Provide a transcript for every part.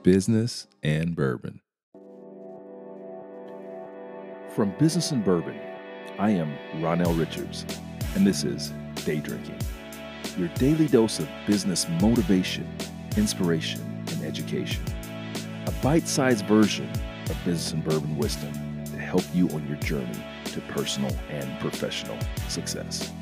Business and Bourbon. From Business and Bourbon, I am Ronell Richards, and this is Day Drinking, your daily dose of business motivation, inspiration, and education. A bite-sized version of Business and Bourbon wisdom to help you on your journey to personal and professional success.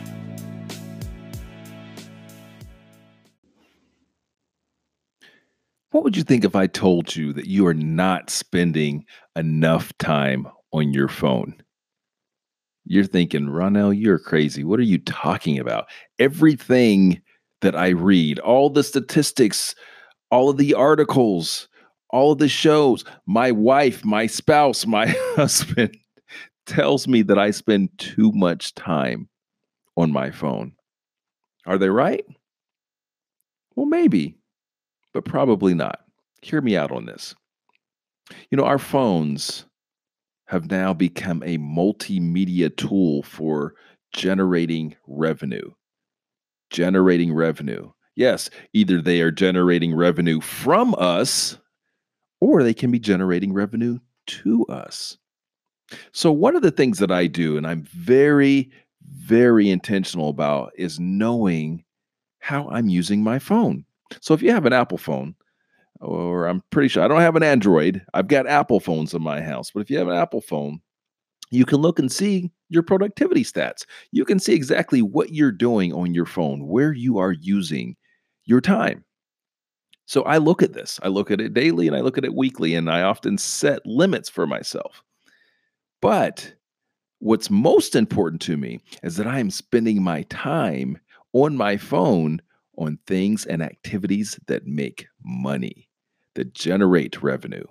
What would you think if I told you that you are not spending enough time on your phone? You're thinking, Ronell, you're crazy. What are you talking about? Everything that I read, all the statistics, all of the articles, all of the shows, my wife, my spouse, my husband tells me that I spend too much time on my phone. Are they right? Well, maybe, but probably not. Hear me out on this. Our phones have now become a multimedia tool for generating revenue. Generating revenue. Yes, either they are generating revenue from us or they can be generating revenue to us. So, one of the things that I do, and I'm very, very intentional about, is knowing how I'm using my phone. So, if you have an Apple phone, or I'm pretty sure I don't have an Android, I've got Apple phones in my house, but if you have an Apple phone, you can look and see your productivity stats. You can see exactly what you're doing on your phone, where you are using your time. So I look at this. I look at it daily and I look at it weekly, and I often set limits for myself. But what's most important to me is that I am spending my time on my phone on things and activities that make money, that generate revenue.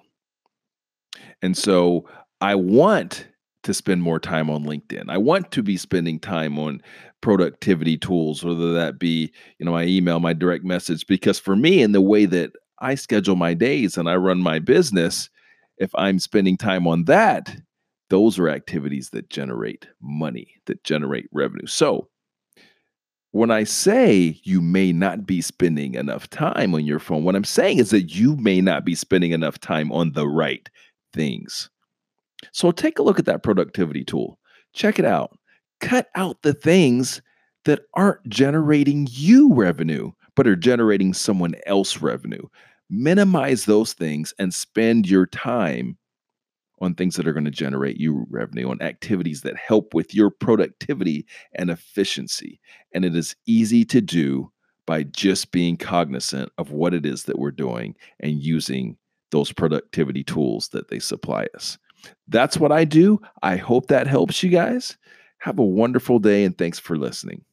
And so I want to spend more time on LinkedIn. I want to be spending time on productivity tools, whether that be, my email, my direct message, because for me, in the way that I schedule my days and I run my business, if I'm spending time on that, those are activities that generate money, that generate revenue. So when I say you may not be spending enough time on your phone, what I'm saying is that you may not be spending enough time on the right things. So take a look at that productivity tool. Check it out. Cut out the things that aren't generating you revenue, but are generating someone else revenue. Minimize those things and spend your time on things that are going to generate you revenue, on activities that help with your productivity and efficiency. And it is easy to do by just being cognizant of what it is that we're doing and using those productivity tools that they supply us. That's what I do. I hope that helps you guys. Have a wonderful day, and thanks for listening.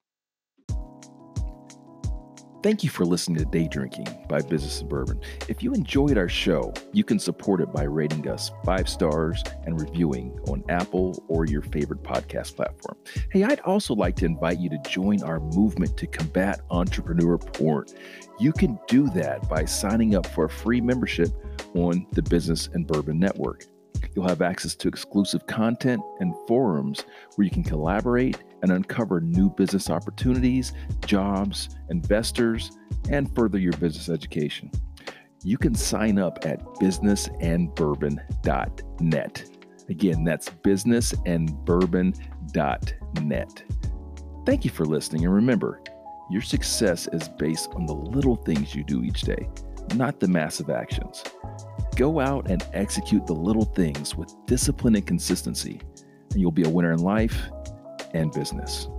Thank you for listening to Day Drinking by Business and Bourbon. If you enjoyed our show, you can support it by rating us 5 stars and reviewing on Apple or your favorite podcast platform. Hey, I'd also like to invite you to join our movement to combat entrepreneur porn. You can do that by signing up for a free membership on the Business and Bourbon Network. You'll have access to exclusive content and forums where you can collaborate and uncover new business opportunities, jobs, investors, and further your business education. You can sign up at businessandbourbon.net. Again, that's businessandbourbon.net. Thank you for listening, and remember, your success is based on the little things you do each day, not the massive actions. Go out and execute the little things with discipline and consistency, and you'll be a winner in life and business.